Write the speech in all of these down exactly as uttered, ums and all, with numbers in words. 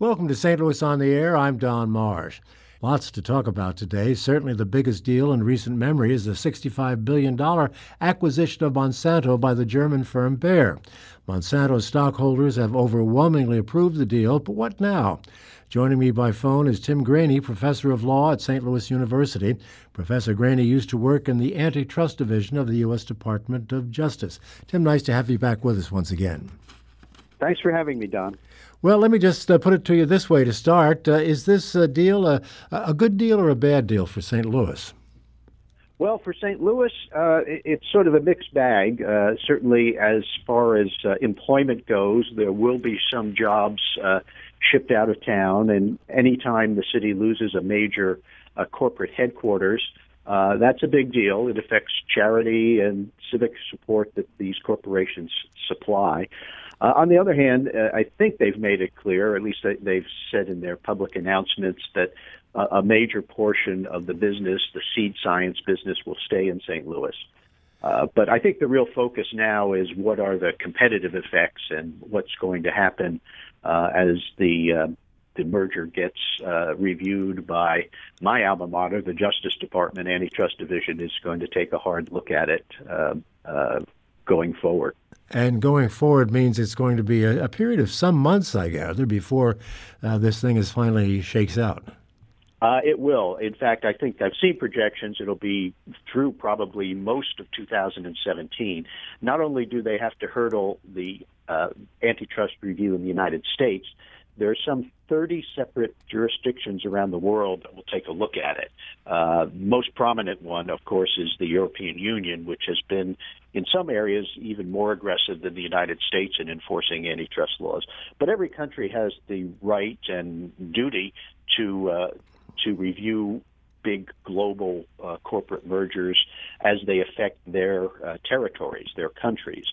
Welcome to Saint Louis on the Air. I'm Don Marsh. Lots to talk about today. Certainly the biggest deal in recent memory is the sixty-five billion dollars acquisition of Monsanto by the German firm Bayer. Monsanto stockholders have overwhelmingly approved the deal, but what now? Joining me by phone is Tim Graney, professor of law at Saint Louis University. Professor Graney used to work in the Antitrust Division of the U S Department of Justice. Tim, nice to have you back with us once again. Thanks for having me, Don. Well, let me just uh, put it to you this way to start. Uh, is this uh, deal a, a good deal or a bad deal for Saint Louis? Well, for Saint Louis, uh, it, it's sort of a mixed bag. Uh, certainly, as far as uh, employment goes, there will be some jobs uh, shipped out of town, and anytime the city loses a major uh, corporate headquarters, uh, that's a big deal. It affects charity and civic support that these corporations supply. Uh, on the other hand, uh, I think they've made it clear, or at least they, they've said in their public announcements, that uh, a major portion of the business, the seed science business, will stay in Saint Louis. Uh, but I think the real focus now is what are the competitive effects and what's going to happen uh, as the uh, the merger gets uh, reviewed by my alma mater, the Justice Department Antitrust Division, is going to take a hard look at it uh, uh, going forward. And going forward means it's going to be a, a period of some months, I gather, before uh, this thing is finally shakes out. Uh, it will. In fact, I think I've seen projections. It'll be through probably most of two thousand seventeen. Not only do they have to hurdle the uh, antitrust review in the United States, there are some thirty separate jurisdictions around the world that will take a look at it. Uh, most prominent one, of course, is the European Union, which has been, in some areas, even more aggressive than the United States in enforcing antitrust laws. But every country has the right and duty to uh, to review big global uh, corporate mergers as they affect their uh, territories, their countries.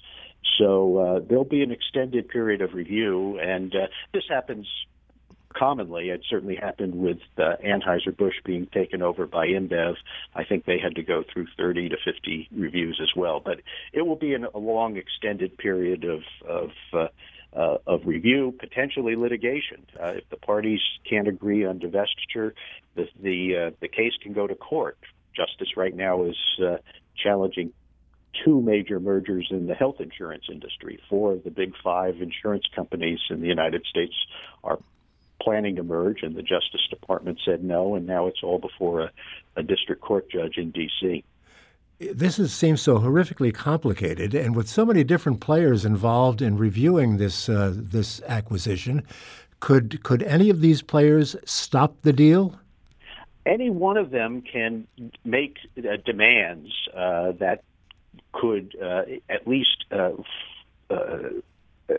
So uh, there'll be an extended period of review, and uh, this happens commonly. It certainly happened with uh, Anheuser-Busch being taken over by InBev. I think they had to go through thirty to fifty reviews as well. But it will be an, a long, extended period of of, uh, uh, of review, potentially litigation. Uh, if the parties can't agree on divestiture, the the, uh, the case can go to court. Justice right now is uh, challenging two major mergers in the health insurance industry. Four of the big five insurance companies in the United States are planning to merge, and the Justice Department said no, and now it's all before a, a district court judge in D C This is, seems so horrifically complicated, and with so many different players involved in reviewing this uh, this acquisition, could could any of these players stop the deal? Any one of them can make uh, demands uh, that could uh, at least uh, uh, uh,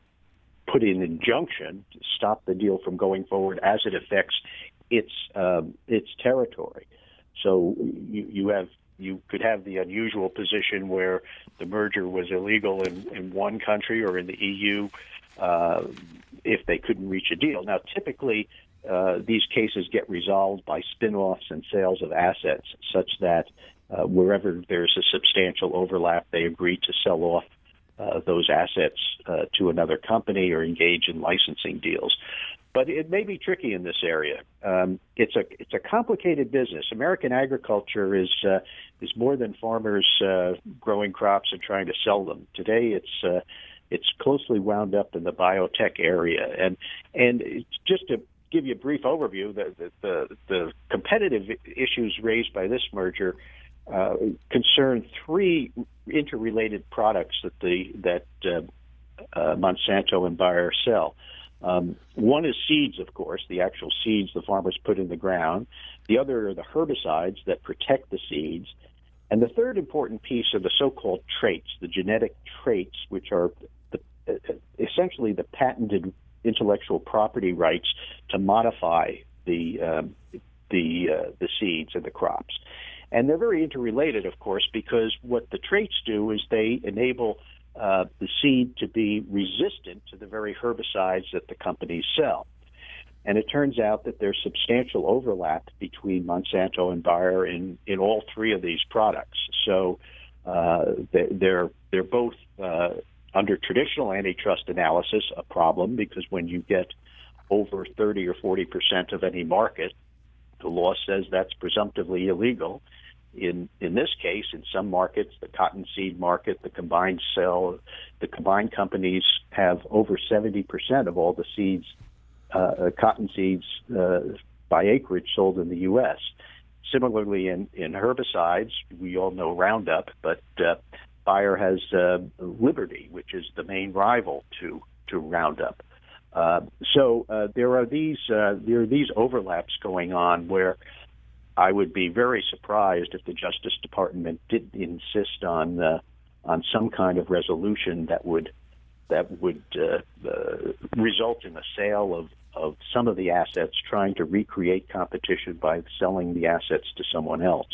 put in an injunction to stop the deal from going forward as it affects its um, its territory. So you, you have you could have the unusual position where the merger was illegal in, in one country or in the E U uh, if they couldn't reach a deal. Now, typically, uh, these cases get resolved by spin-offs and sales of assets, such that uh, wherever there's a substantial overlap, they agree to sell off uh, those assets uh, to another company or engage in licensing deals. But it may be tricky in this area. Um, it's a it's a complicated business. American agriculture is uh, is more than farmers uh, growing crops and trying to sell them. Today, it's uh, it's closely wound up in the biotech area, and and it's just to give you a brief overview, the the, the, the competitive issues raised by this merger uh, concern three interrelated products that the that uh, uh, Monsanto and Bayer sell. Um, one is seeds, of course, the actual seeds the farmers put in the ground. The other are the herbicides that protect the seeds. And the third important piece are the so-called traits, the genetic traits, which are the, uh, essentially the patented intellectual property rights to modify the um, the uh, the seeds and the crops. And they're very interrelated, of course, because what the traits do is they enable Uh, the seed to be resistant to the very herbicides that the companies sell. And it turns out that there's substantial overlap between Monsanto and Bayer in, in all three of these products. So uh, they're, they're both, uh, under traditional antitrust analysis, a problem, because when you get over thirty or forty percent of any market, the law says that's presumptively illegal. In in this case, in some markets, the cottonseed market, the combined sale, the combined companies have over seventy percent of all the seeds, uh, cotton seeds uh, by acreage sold in the U S. Similarly, in, in herbicides, we all know Roundup, but uh, Bayer has uh, Liberty, which is the main rival to to Roundup. Uh, so uh, there are these uh, there are these overlaps going on where I would be very surprised if the Justice Department didn't insist on uh, on some kind of resolution that would that would uh, uh, result in a sale of, of some of the assets, trying to recreate competition by selling the assets to someone else.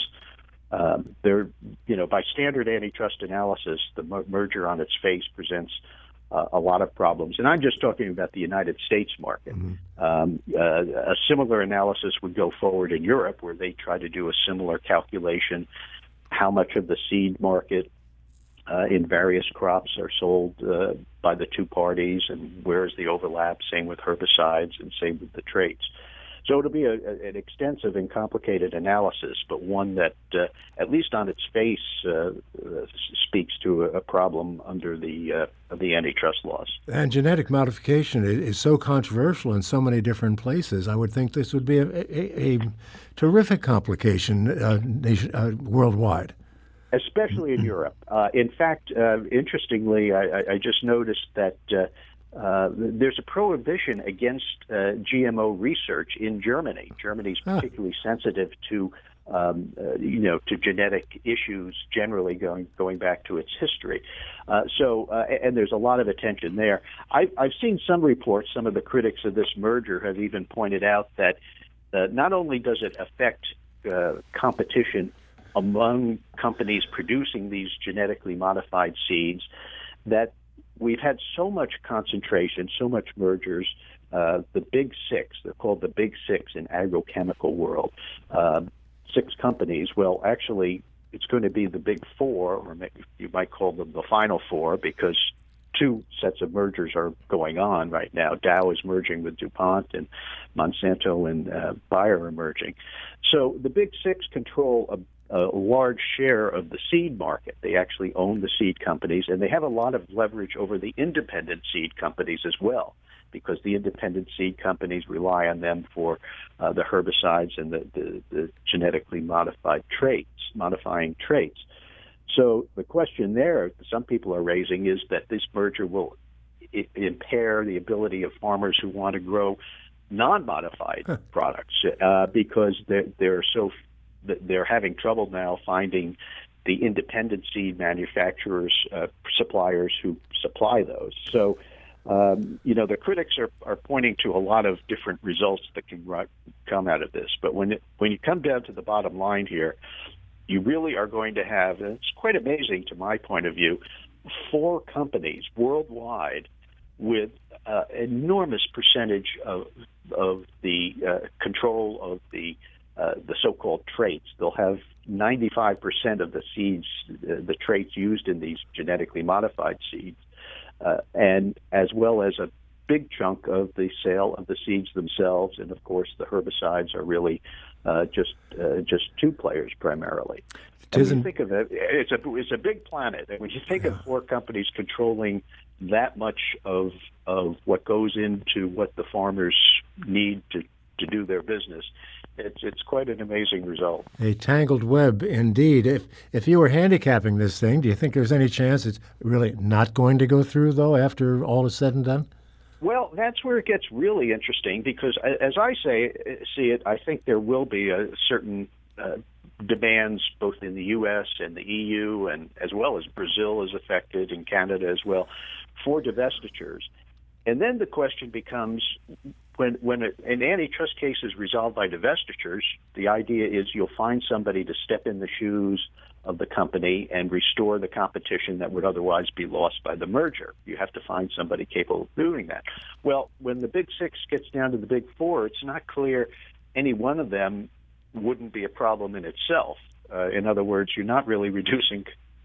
Um, there, you know, by standard antitrust analysis, the mer- merger on its face presents Uh, a lot of problems. And I'm just talking about the United States market. Mm-hmm. Um, uh, a similar analysis would go forward in Europe, where they try to do a similar calculation, how much of the seed market uh, in various crops are sold uh, by the two parties, and where's the overlap, same with herbicides and same with the traits. So it'll be a, a, an extensive and complicated analysis, but one that, uh, at least on its face, uh, uh, speaks to a, a problem under the uh, the antitrust laws. And genetic modification is, is so controversial in so many different places. I would think this would be a, a, a terrific complication uh, nation, uh, worldwide. Especially in Europe. Uh, in fact, uh, interestingly, I, I just noticed that uh, Uh, there's a prohibition against uh, G M O research in Germany. Germany is particularly ah. sensitive to, um, uh, you know, to genetic issues generally, going going back to its history. Uh, so, uh, and there's a lot of attention there. I, I've seen some reports. Some of the critics of this merger have even pointed out that uh, not only does it affect uh, competition among companies producing these genetically modified seeds, that we've had so much concentration, so much mergers. Uh, the Big Six, they're called the Big Six in agrochemical world. Uh, six companies. Well, actually, it's going to be the Big Four, or maybe you might call them the Final Four, because two sets of mergers are going on right now. Dow is merging with DuPont, and Monsanto and uh, Bayer are merging. So the Big Six control a a large share of the seed market. They actually own the seed companies, and they have a lot of leverage over the independent seed companies as well, because the independent seed companies rely on them for uh, the herbicides and the, the, the genetically modified traits, modifying traits. So the question there, some people are raising, is that this merger will I- impair the ability of farmers who want to grow non-modified huh. products uh, because they're, they're so they're having trouble now finding the independent seed manufacturers, uh, suppliers who supply those. So, um, you know, the critics are, are pointing to a lot of different results that can come out of this. But when it, when you come down to the bottom line here, you really are going to have, and it's quite amazing to my point of view, four companies worldwide with uh, enormous percentage of of the uh, control of the Uh, the so-called traits. They'll have ninety-five percent of the seeds, uh, the traits used in these genetically modified seeds, uh, and as well as a big chunk of the sale of the seeds themselves. And of course, the herbicides are really uh, just uh, just two players primarily. And when you think of it, it's a it's a big planet, and when you think yeah. of four companies controlling that much of of what goes into what the farmers need to to do their business, It's it's quite an amazing result. A tangled web, indeed. If if you were handicapping this thing, do you think there's any chance it's really not going to go through, though, after all is said and done? Well, that's where it gets really interesting, because as I say, see it, I think there will be a certain uh, demands both in the U S and the E U, and as well as Brazil is affected, and Canada as well, for divestitures. And then the question becomes, when when an antitrust case is resolved by divestitures, the idea is you'll find somebody to step in the shoes of the company and restore the competition that would otherwise be lost by the merger. You have to find somebody capable of doing that. Well, when the Big Six gets down to the Big Four, it's not clear any one of them wouldn't be a problem in itself. Uh, in other words, you're not really reducing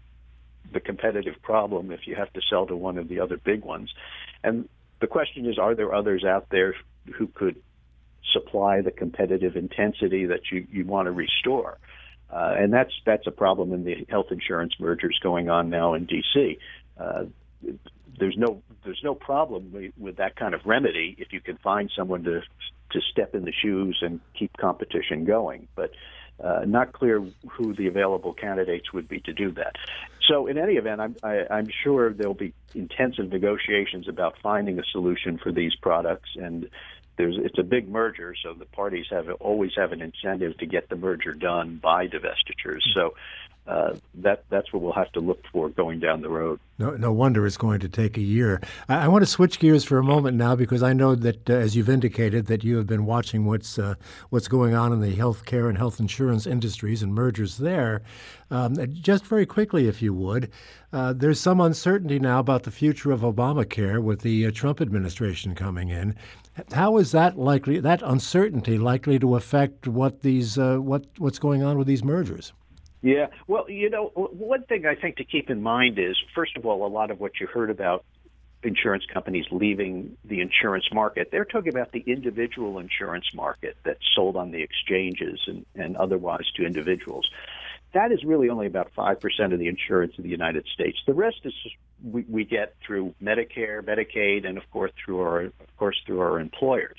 the competitive problem if you have to sell to one of the other big ones. And the question is, are there others out there who could supply the competitive intensity that you, you want to restore. Uh, and that's that's a problem in the health insurance mergers going on now in D C. Uh, there's no there's no problem with, with that kind of remedy if you can find someone to to step in the shoes and keep competition going. But uh, not clear who the available candidates would be to do that. So in any event, I'm, I, I'm sure there'll be intensive negotiations about finding a solution for these products, and there's it's a big merger, so the parties have always have an incentive to get the merger done by divestitures. So uh, that that's what we'll have to look for going down the road. No, no wonder it's going to take a year. I, I want to switch gears for a moment now, because I know that, uh, as you've indicated, that you have been watching what's uh, what's going on in the healthcare and health insurance industries and mergers there. Um, just very quickly, if you would, uh, there's some uncertainty now about the future of Obamacare with the uh, Trump administration coming in. How is that likely? That uncertainty likely to affect what these uh, what what's going on with these mergers? Yeah, well, you know, one thing I think to keep in mind is, first of all, a lot of what you heard about insurance companies leaving the insurance market, they're talking about the individual insurance market that's sold on the exchanges and, and otherwise to individuals. That is really only about five percent of the insurance in the United States. The rest is we, we get through Medicare, Medicaid, and of course through our of course through our employers.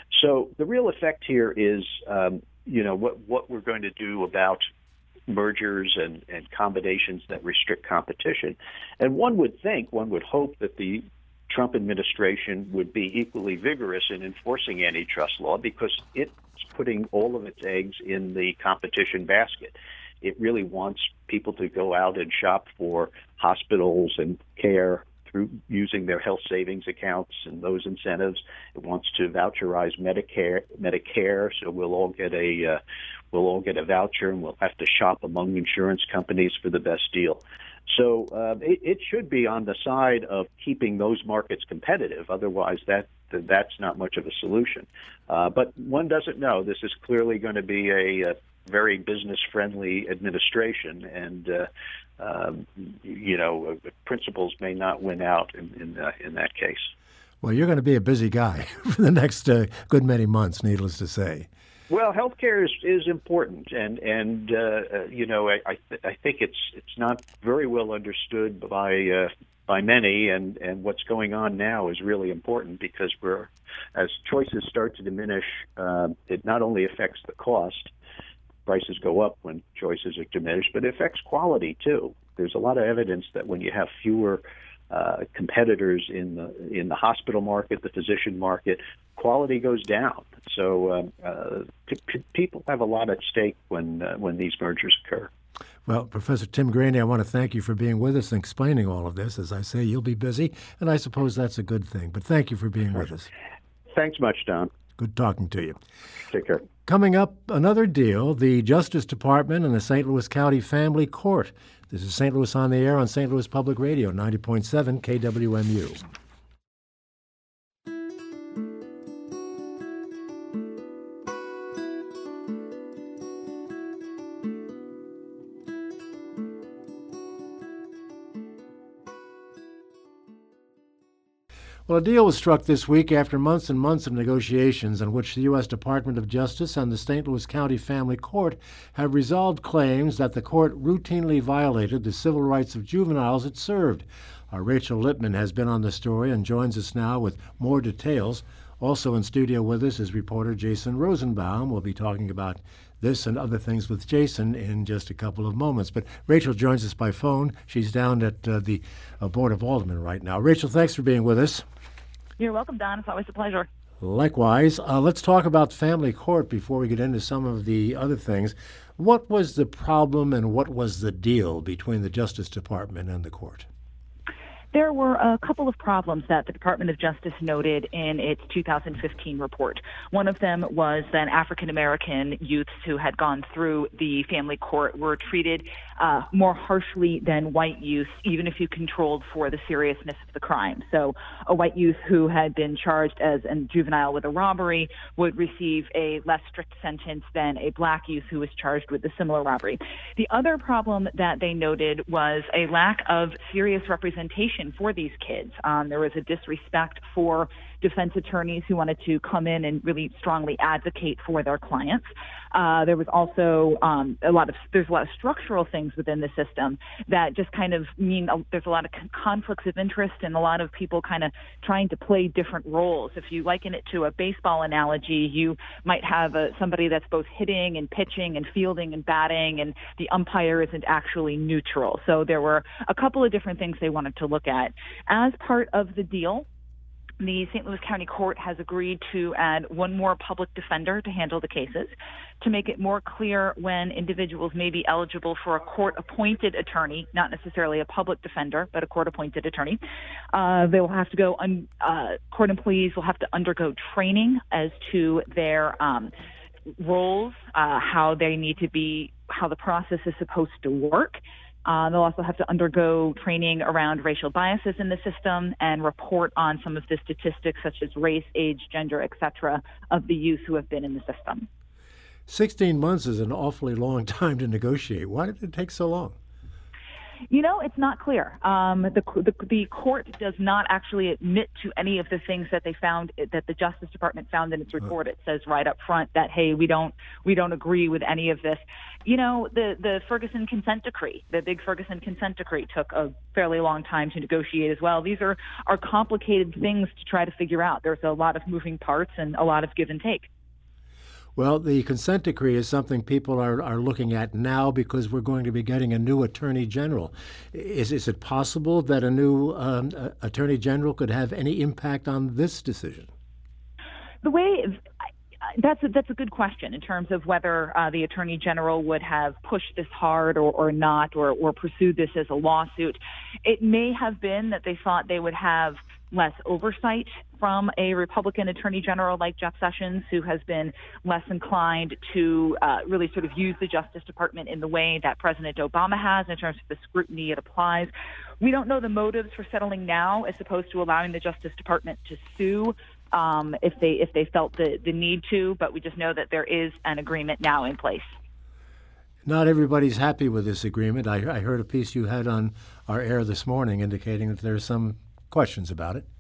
So the real effect here is, um, you know, what what we're going to do about mergers and, and combinations that restrict competition. And one would think, one would hope that the Trump administration would be equally vigorous in enforcing antitrust law, because it's putting all of its eggs in the competition basket. It really wants people to go out and shop for hospitals and care through using their health savings accounts and those incentives. It wants to voucherize Medicare, Medicare, so we'll all get a uh, we'll all get a voucher, and we'll have to shop among insurance companies for the best deal. So uh, it, it should be on the side of keeping those markets competitive. Otherwise, that that's not much of a solution. Uh, but one doesn't know. This is clearly going to be a, a very business-friendly administration, and uh, um, you know, principles may not win out in in, uh, in that case. Well, you're going to be a busy guy for the next uh, good many months, needless to say. Well, healthcare is, is important, and and uh, you know, I I, th- I think it's it's not very well understood by uh, by many, and, and what's going on now is really important, because we're as choices start to diminish, uh, it not only affects the cost. Prices go up when choices are diminished, but it affects quality too. There's a lot of evidence that when you have fewer uh, competitors in the in the hospital market, the physician market, quality goes down. So um, uh, p- people have a lot at stake when uh, when these mergers occur. Well, Professor Tim Graney, I want to thank you for being with us and explaining all of this. As I say, you'll be busy, and I suppose that's a good thing. But thank you for being with us. Thanks much, Don. Good talking to you. Take care. Coming up, another deal, the Justice Department and the Saint Louis County Family Court. This is Saint Louis on the Air on Saint Louis Public Radio, ninety point seven K W M U. Well, a deal was struck this week after months and months of negotiations in which the U S Department of Justice and the Saint Louis County Family Court have resolved claims that the court routinely violated the civil rights of juveniles it served. Our Rachel Lippman has been on the story and joins us now with more details. Also in studio with us is reporter Jason Rosenbaum. We'll be talking about this and other things with Jason in just a couple of moments. But Rachel joins us by phone. She's down at uh, the uh, Board of Aldermen right now. Rachel, thanks for being with us. You're welcome, Don. It's always a pleasure. Likewise. Uh, let's talk about family court before we get into some of the other things. What was the problem and what was the deal between the Justice Department and the court? There were a couple of problems that the Department of Justice noted in its two thousand fifteen report. One of them was that African-American youths who had gone through the family court were treated uh, more harshly than white youths, even if you controlled for the seriousness of the crime. So a white youth who had been charged as a juvenile with a robbery would receive a less strict sentence than a black youth who was charged with a similar robbery. The other problem that they noted was a lack of serious representation for these kids. Um, there was a disrespect for defense attorneys who wanted to come in and really strongly advocate for their clients. Uh, there was also um, a lot of there's a lot of structural things within the system that just kind of mean uh, there's a lot of conflicts of interest and a lot of people kind of trying to play different roles. If you liken it to a baseball analogy, you might have a, somebody that's both hitting and pitching and fielding and batting, and the umpire isn't actually neutral. So there were a couple of different things they wanted to look at. As part of the deal, the Saint Louis County Court has agreed to add one more public defender to handle the cases, to make it more clear when individuals may be eligible for a court-appointed attorney, not necessarily a public defender, but a court-appointed attorney. Uh, they will have to go, un- uh, court employees will have to undergo training as to their um, roles, uh, how they need to be, how the process is supposed to work. Uh, they'll also have to undergo training around racial biases in the system and report on some of the statistics such as race, age, gender, et cetera, of the youth who have been in the system. sixteen months is an awfully long time to negotiate. Why did it take so long? You know, it's not clear. Um, the, the the court does not actually admit to any of the things that they found, that the Justice Department found in its report. It says right up front that, hey, we don't we don't agree with any of this. You know, the the Ferguson consent decree, the big Ferguson consent decree, took a fairly long time to negotiate as well. These are are complicated things to try to figure out. There's a lot of moving parts and a lot of give and take. Well, the consent decree is something people are, are looking at now because we're going to be getting a new attorney general. Is, is it possible that a new um, uh, attorney general could have any impact on this decision? The way that's a, that's a good question in terms of whether uh, the attorney general would have pushed this hard or, or not, or, or pursued this as a lawsuit. It may have been that they thought they would have less oversight from a Republican attorney general like Jeff Sessions, who has been less inclined to uh, really sort of use the Justice Department in the way that President Obama has in terms of the scrutiny it applies. We don't know the motives for settling now as opposed to allowing the Justice Department to sue um, if they if they felt the, the need to, but we just know that there is an agreement now in place. Not everybody's happy with this agreement. I, I heard a piece you had on our air this morning indicating that there's some questions about it.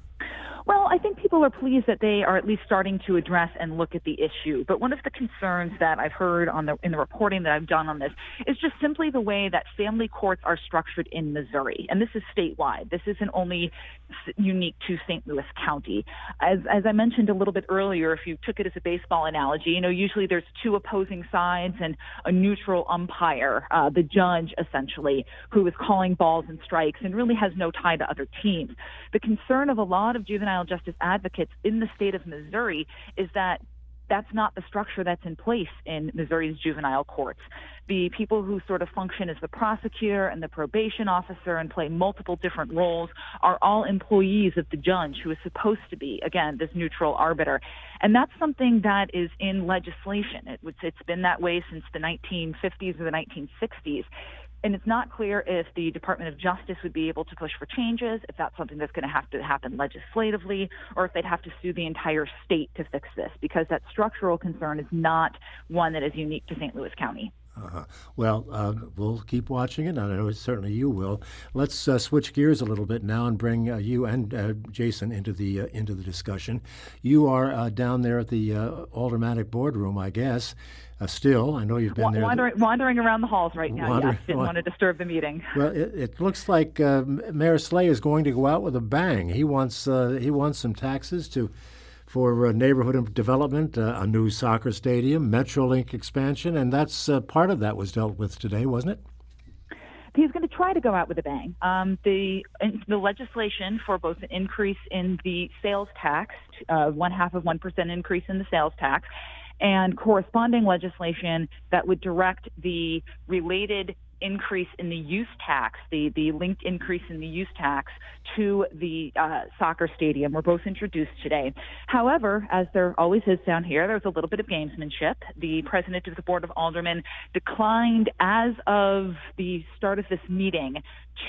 Well, I think people are pleased that they are at least starting to address and look at the issue. But one of the concerns that I've heard on the in the reporting that I've done on this is just simply the way that family courts are structured in Missouri. And this is statewide. This isn't only unique to Saint Louis County. As as I mentioned a little bit earlier, if you took it as a baseball analogy, you know, usually there's two opposing sides and a neutral umpire, uh, the judge essentially, who is calling balls and strikes and really has no tie to other teams. The concern of a lot of juvenile justice advocates in the state of Missouri is that that's not the structure that's in place in Missouri's juvenile courts. The people who sort of function as the prosecutor and the probation officer and play multiple different roles are all employees of the judge, who is supposed to be, again, this neutral arbiter. And that's something that is in legislation. It, it's been that way since the nineteen fifties or the nineteen sixties. And it's not clear if the Department of Justice would be able to push for changes, if that's something that's going to have to happen legislatively, or if they'd have to sue the entire state to fix this, because that structural concern is not one that is unique to Saint Louis County. Uh-huh. Well, uh, we'll keep watching it, and I know certainly you will. Let's uh, switch gears a little bit now and bring uh, you and uh, Jason into the uh, into the discussion. You are uh, down there at the uh, Aldermanic boardroom, I guess. Uh, still, I know you've been there. Wandering, the, wandering around the halls right now, wander, yes. Didn't want to disturb the meeting. Well, it, it looks like uh, Mayor Slay is going to go out with a bang. He wants uh, he wants some taxes to for uh, neighborhood development, uh, a new soccer stadium, Metrolink expansion, and that's uh, part of that was dealt with today, wasn't it? He's going to try to go out with a bang. Um, the the legislation for both an increase in the sales tax, uh, one half of one percent increase in the sales tax, and corresponding legislation that would direct the related increase in the use tax, the, the linked increase in the use tax to the uh, soccer stadium were both introduced today. However, as there always is down here, there's a little bit of gamesmanship. The president of the Board of Aldermen declined, as of the start of this meeting,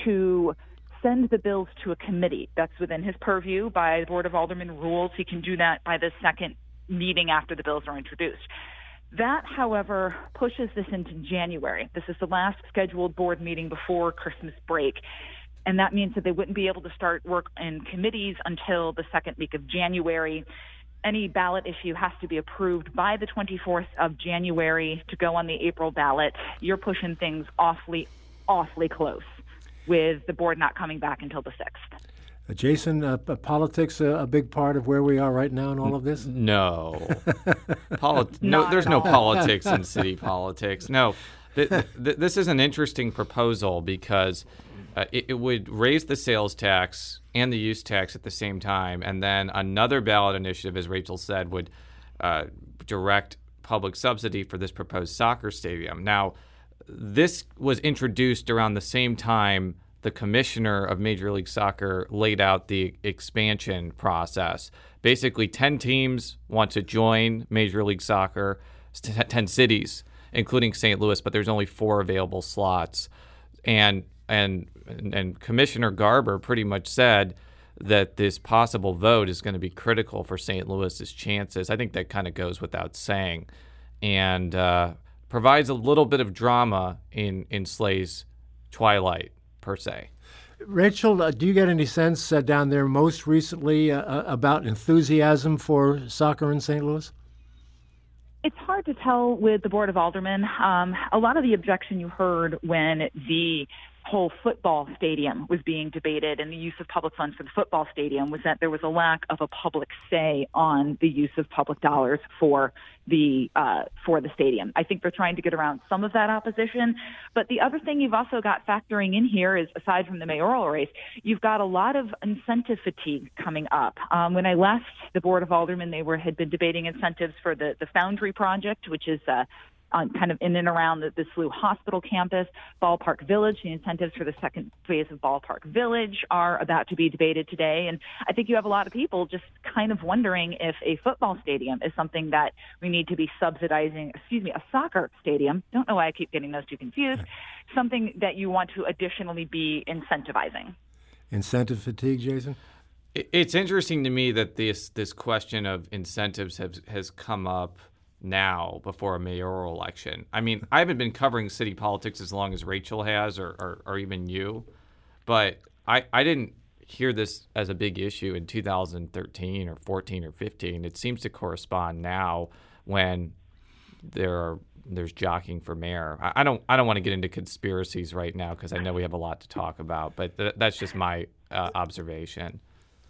to send the bills to a committee. That's within his purview by the Board of Aldermen rules. He can do that by the second meeting after the bills are introduced. That, however, pushes this into January. This is the last scheduled board meeting before Christmas break. and that means that they wouldn't be able to start work in committees until the second week of January. Any ballot issue has to be approved by the twenty-fourth of January to go on the April ballot. You're pushing things awfully, awfully close, with the board not coming back until the sixth. Uh, Jason, uh, politics uh, a big part of where we are right now in all of this? No. Polit- no, there's no politics in city politics. No. Th- th- this is an interesting proposal because uh, it, it would raise the sales tax and the use tax at the same time, and then another ballot initiative, as Rachel said, would uh, direct public subsidy for this proposed soccer stadium. Now, this was introduced around the same time the commissioner of Major League Soccer laid out the expansion process. Basically, ten teams want to join Major League Soccer, ten cities, including Saint Louis, but there's only four available slots. And and and Commissioner Garber pretty much said that this possible vote is going to be critical for Saint Louis's chances. I think that kind of goes without saying, and uh, provides a little bit of drama in in Slay's twilight, per se. Rachel, uh, do you get any sense uh, down there most recently uh, about enthusiasm for soccer in Saint Louis? It's hard to tell with the Board of Aldermen. Um, a lot of the objection you heard when the whole football stadium was being debated and the use of public funds for the football stadium was that there was a lack of a public say on the use of public dollars for the uh, for the stadium. I think they're trying to get around some of that opposition. But the other thing you've also got factoring in here is, aside from the mayoral race, you've got a lot of incentive fatigue coming up. Um, when I left the Board of Aldermen, they were had been debating incentives for the, the Foundry project, which is uh, on kind of in and around the, the S L U Hospital campus. Ballpark Village, the incentives for the second phase of Ballpark Village are about to be debated today. And I think you have a lot of people just kind of wondering if a football stadium is something that we need to be subsidizing, excuse me, a soccer stadium. Don't know why I keep getting those two confused. Something that you want to additionally be incentivizing. Incentive fatigue, Jason? It's interesting to me that this this question of incentives has has come up now before a mayoral election. I mean, I haven't been covering city politics as long as Rachel has, or, or, or even you, but I, I didn't hear this as a big issue in two thousand thirteen or fourteen or fifteen. It seems to correspond now when there are there's jockeying for mayor. I, I don't I don't want to get into conspiracies right now because I know we have a lot to talk about, but th- that's just my uh, observation.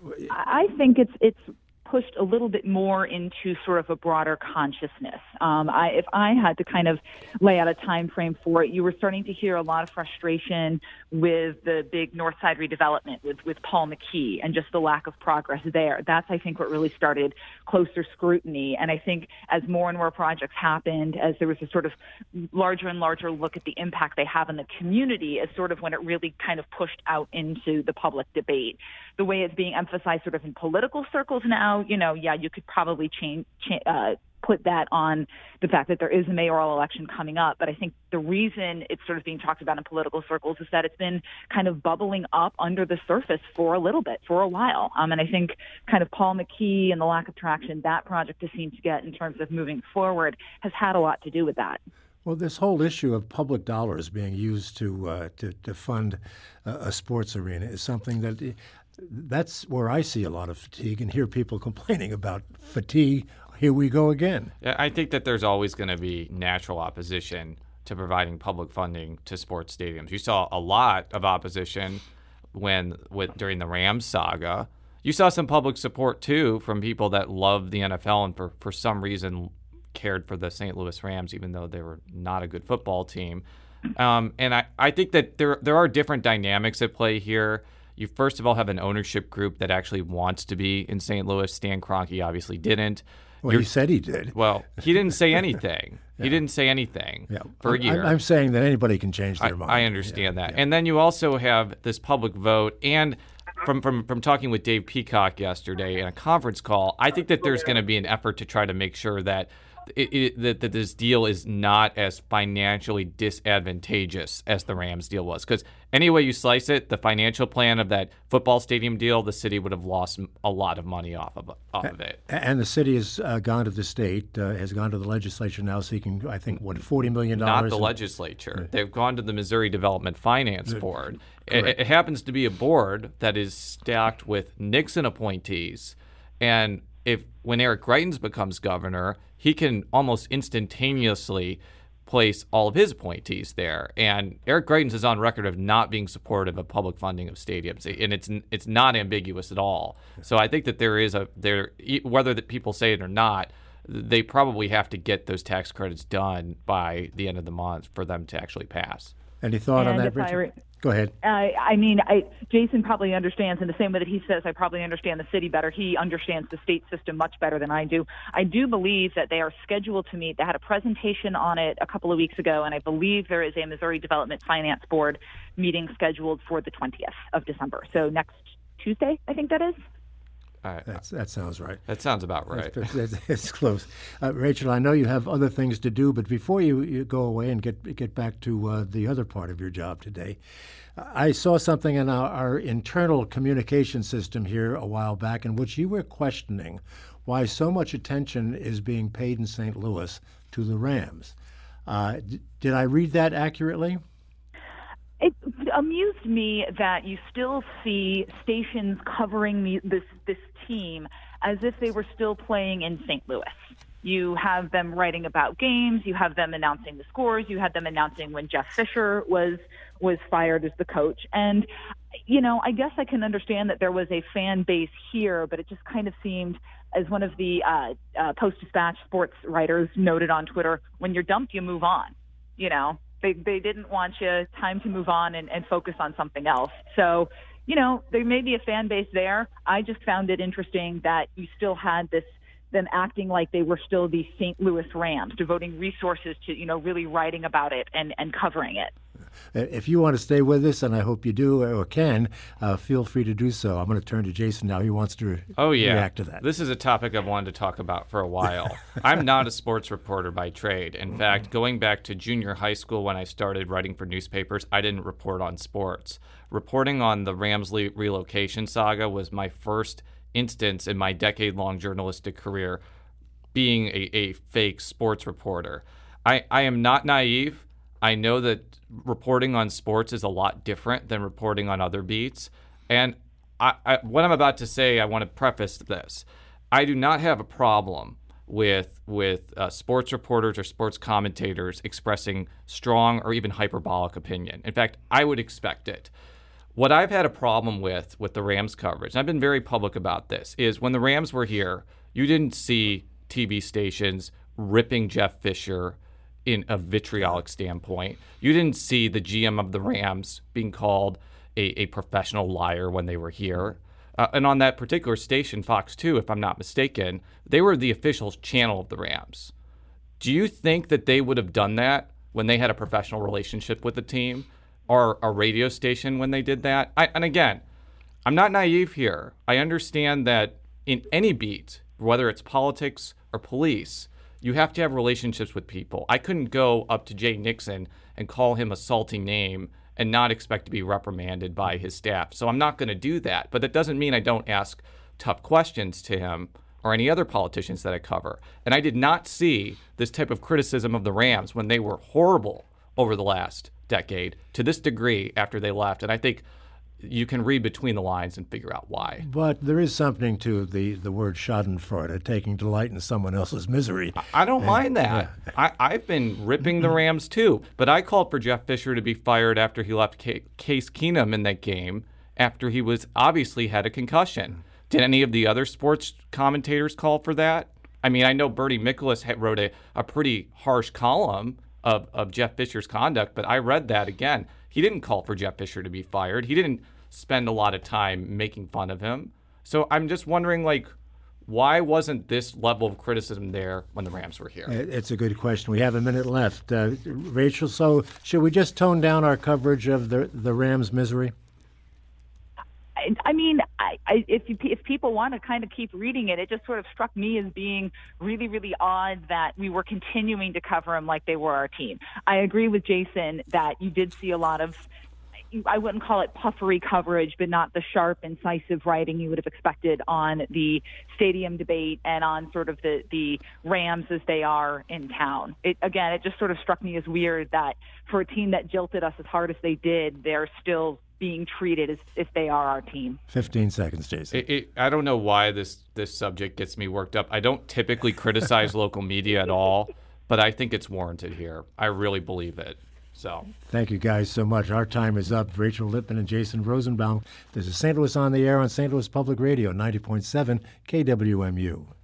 I think it's it's pushed a little bit more into sort of a broader consciousness. Um, I, if I had to kind of lay out a time frame for it, you were starting to hear a lot of frustration with the big North Side redevelopment with, with Paul McKee and just the lack of progress there. That's, I think, what really started closer scrutiny. And I think as more and more projects happened, as there was a sort of larger and larger look at the impact they have in the community, is sort of when it really kind of pushed out into the public debate. The way it's being emphasized sort of in political circles now, you know, yeah, you could probably change, cha- uh, put that on the fact that there is a mayoral election coming up. But I think the reason it's sort of being talked about in political circles is that it's been kind of bubbling up under the surface for a little bit, for a while. Um, and I think kind of Paul McKee and the lack of traction that project has seemed to get in terms of moving forward has had a lot to do with that. Well, this whole issue of public dollars being used to uh, to, to fund a, a sports arena is something that that's where I see a lot of fatigue and hear people complaining about fatigue. Here we go again. I think that there's always going to be natural opposition to providing public funding to sports stadiums. You saw a lot of opposition when with during the Rams saga. You saw some public support, too, from people that love the N F L and for, for some reason cared for the Saint Louis Rams, even though they were not a good football team. Um, and I, I think that there there are different dynamics at play here. You first of all have an ownership group that actually wants to be in Saint Louis. Stan Kroenke obviously didn't. Well, You're, he said he did. Well, he didn't say anything. yeah. He didn't say anything yeah. for a year. I'm saying that anybody can change their I, mind. I understand yeah. that. Yeah. And then you also have this public vote. And from, from, from talking with Dave Peacock yesterday in a conference call, I think that there's going to be an effort to try to make sure that it, it, that, that this deal is not as financially disadvantageous as the Rams deal was. Because any way you slice it, the financial plan of that football stadium deal, the city would have lost a lot of money off of off of it. And the city has uh, gone to the state, uh, has gone to the legislature now seeking, I think, what, forty million dollars? Not the in- legislature. They've gone to the Missouri Development Finance Board. It, it happens to be a board that is stacked with Nixon appointees. And if when Eric Greitens becomes governor, he can almost instantaneously place all of his appointees there. And Eric Greitens is on record of not being supportive of public funding of stadiums, and it's it's not ambiguous at all. So I think that there is a there whether that people say it or not, they probably have to get those tax credits done by the end of the month for them to actually pass. Any thought and on that, Richard? Re- Go ahead. Uh, I mean, I, Jason probably understands in the same way that he says I probably understand the city better. He understands the state system much better than I do. I do believe that they are scheduled to meet. They had a presentation on it a couple of weeks ago, and I believe there is a Missouri Development Finance Board meeting scheduled for the twentieth of December. So next Tuesday, I think that is. Uh, That's, that sounds right. That sounds about right. That's, that's, that's close. Uh, Rachel, I know you have other things to do, but before you, you go away and get get back to uh, the other part of your job today, I saw something in our, our internal communication system here a while back in which you were questioning why so much attention is being paid in Saint Louis to the Rams. Uh, d- did I read that accurately? It amused me that you still see stations covering the, this this team as if they were still playing in Saint Louis. You have them writing about games. You have them announcing the scores. You had them announcing when Jeff Fisher was was fired as the coach. And, you know, I guess I can understand that there was a fan base here, but it just kind of seemed, as one of the uh, uh, Post-Dispatch sports writers noted on Twitter, when you're dumped, you move on, you know. They they didn't want you time to move on and, and focus on something else. So, you know, there may be a fan base there. I just found it interesting that you still had this, them acting like they were still the Saint Louis Rams, devoting resources to, you know, really writing about it and, and covering it. If you want to stay with us, and I hope you do or can, uh, feel free to do so. I'm going to turn to Jason now. He wants to re- oh, yeah. react to that. This is a topic I've wanted to talk about for a while. I'm not a sports reporter by trade. In fact, going back to junior high school when I started writing for newspapers, I didn't report on sports. Reporting on the Rams le- relocation saga was my first instance in my decade-long journalistic career being a, a fake sports reporter. I, I am not naive. I know that reporting on sports is a lot different than reporting on other beats. And I, I, what I'm about to say, I want to preface this. I do not have a problem with with uh, sports reporters or sports commentators expressing strong or even hyperbolic opinion. In fact, I would expect it. What I've had a problem with with the Rams coverage, and I've been very public about this, is when the Rams were here, you didn't see T V stations ripping Jeff Fisher in a vitriolic standpoint. You didn't see the G M of the Rams being called a, a professional liar when they were here. Uh, and on that particular station, Fox two, if I'm not mistaken, they were the official channel of the Rams. Do you think that they would have done that when they had a professional relationship with the team, or a radio station when they did that? I, and again, I'm not naive here. I understand that in any beat, whether it's politics or police, you have to have relationships with people. I couldn't go up to Jay Nixon and call him a salty name and not expect to be reprimanded by his staff. So I'm not going to do that. But that doesn't mean I don't ask tough questions to him or any other politicians that I cover. And I did not see this type of criticism of the Rams when they were horrible over the last decade to this degree after they left. And I think you can read between the lines and figure out why. But there is something to the, the word schadenfreude, taking delight in someone else's misery. I don't and, mind that. Yeah. I, I've been ripping the Rams too, but I called for Jeff Fisher to be fired after he left K- Case Keenum in that game after he was obviously had a concussion. Did any of the other sports commentators call for that? I mean, I know Bertie Miklasz had wrote a, a pretty harsh column of, of Jeff Fisher's conduct, but I read that again. He didn't call for Jeff Fisher to be fired. He didn't spend a lot of time making fun of him. So I'm just wondering, like, why wasn't this level of criticism there when the Rams were here? It's a good question. We have a minute left. Uh, Rachel, so should we just tone down our coverage of the, the Rams' misery? I mean, I, I, if you, if people want to kind of keep reading it, it just sort of struck me as being really, really odd that we were continuing to cover them like they were our team. I agree with Jason that you did see a lot of, I wouldn't call it puffery coverage, but not the sharp, incisive writing you would have expected on the stadium debate and on sort of the, the Rams as they are in town. It, again, it just sort of struck me as weird that for a team that jilted us as hard as they did, they're still being treated as if they are our team. fifteen seconds, Jason. It, it, I don't know why this, this subject gets me worked up. I don't typically criticize local media at all, but I think it's warranted here. I really believe it. So thank you guys so much. Our time is up. Rachel Lippman and Jason Rosenbaum. This is Saint Louis on the Air on Saint Louis Public Radio, ninety point seven K W M U.